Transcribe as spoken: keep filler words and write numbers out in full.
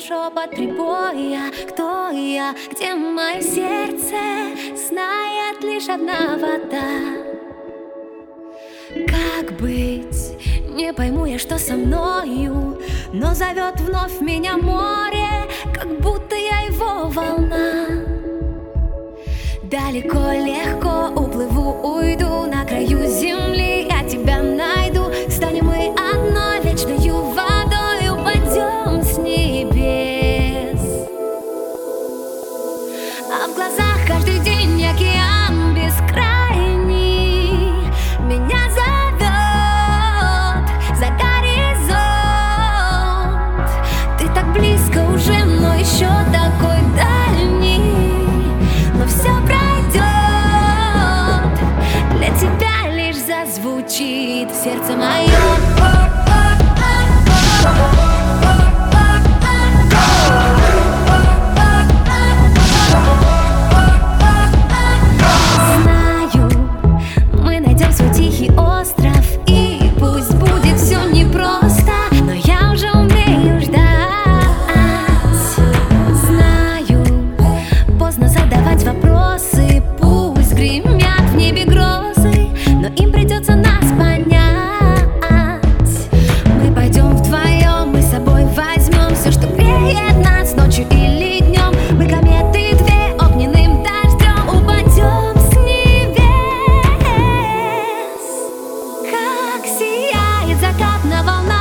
шепот прибоя. Кто я, где мое сердце, знает лишь одна вода. Как быть, не пойму я, что со мною, но зовет вновь меня море, как будто я его волна. Далеко, легко уплыву, уйду на краю земли, я тебя найду. Станем мы одной вечною водой, упадем с небес. А в глазах каждый день океан бескрайний меня зовет за горизонт. Ты так близко уже, но еще такой дальний. Но все пройдет, для тебя лишь зазвучит сердце мое. Знаю, мы найдем свой тихий остров, и пусть будет все непросто, но я уже умею ждать. Знаю, поздно задавать вопросы, пусть гремят в небе грозы, но им придется нас понять. Мы пойдем вдвоем, мы с собой возьмем все, что греет нас ночью или днем. Мы кометы две, огненным дождем упадем с небес. Как сияет закат на волнах,